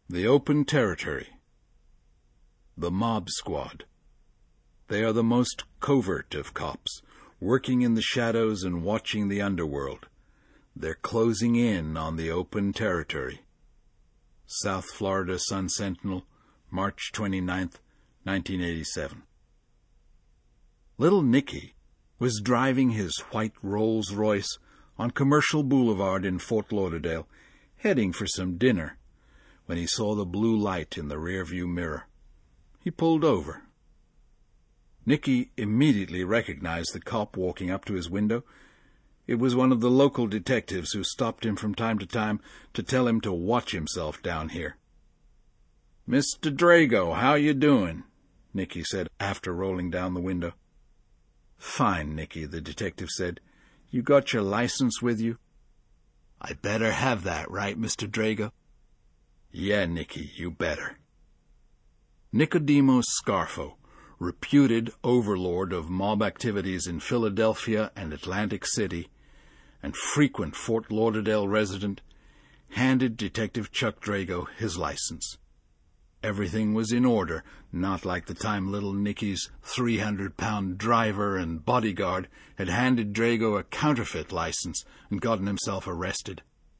The Open Territory. The Mob Squad. They are the most covert of cops, working in the shadows and watching the underworld. They're closing in on the Open Territory. South Florida Sun-Sentinel, March 29th, 1987. Little Nicky was driving his white Rolls-Royce on Commercial Boulevard in Fort Lauderdale, heading for some dinner, when he saw the blue light in the rearview mirror. He pulled over. Nicky immediately recognized the cop walking up to his window. It was one of the local detectives who stopped him from time to tell him to watch himself down here. "Mr. Drago, how you doing?" Nicky said after rolling down the window. "Fine, Nicky," the detective said. "You got your license with you?" "I better have that, right, Mr. Drago?" "Yeah, Nicky, you better." Nicodemos Scarfo, reputed overlord of mob activities in Philadelphia and Atlantic City, and frequent Fort Lauderdale resident, handed Detective Chuck Drago his license. Everything was in order, not like the time little Nicky's 300-pound driver and bodyguard had handed Drago a counterfeit license and gotten himself arrested.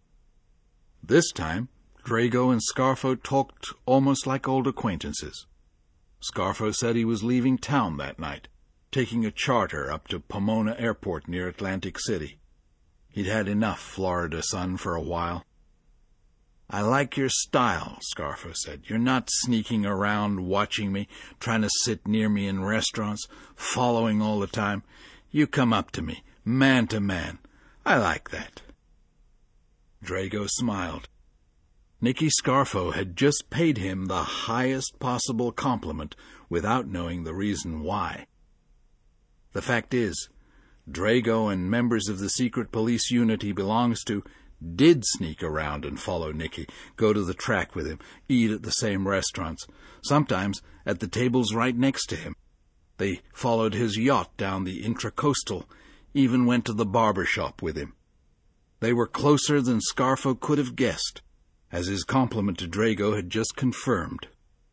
This time, Drago and Scarfo talked almost like old acquaintances. Scarfo said he was leaving town that night, taking a charter up to Pomona Airport near Atlantic City. He'd had enough Florida sun for a while. "I like your style," Scarfo said. "You're not sneaking around watching me, trying to sit near me in restaurants, following all the time. You come up to me, man to man. I like that." Drago smiled. Nicky Scarfo had just paid him the highest possible compliment without knowing the reason why. The fact is, Drago and members of the secret police unit he belongs to did sneak around and follow Nicky, go to the track with him, eat at the same restaurants, sometimes at the tables right next to him. They followed his yacht down the Intracoastal, even went to the barber shop with him. They were closer than Scarfo could have guessed, as his compliment to Drago had just confirmed.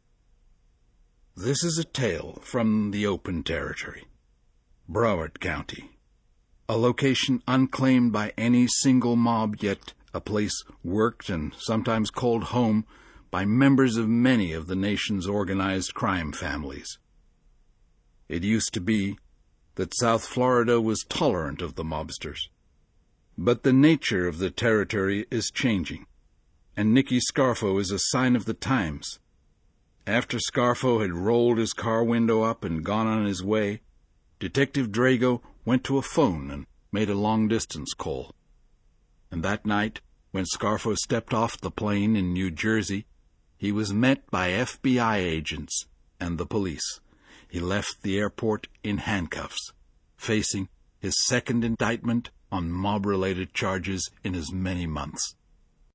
This is a tale from the Open Territory. Broward County. A location unclaimed by any single mob, yet a place worked and sometimes called home by members of many of the nation's organized crime families. It used to be that South Florida was tolerant of the mobsters. But the nature of the territory is changing, and Nicky Scarfo is a sign of the times. After Scarfo had rolled his car window up and gone on his way, Detective Drago went to a phone and made a long-distance call. And that night, when Scarfo stepped off the plane in New Jersey, he was met by FBI agents and the police. He left the airport in handcuffs, facing his second indictment on mob-related charges in as many months.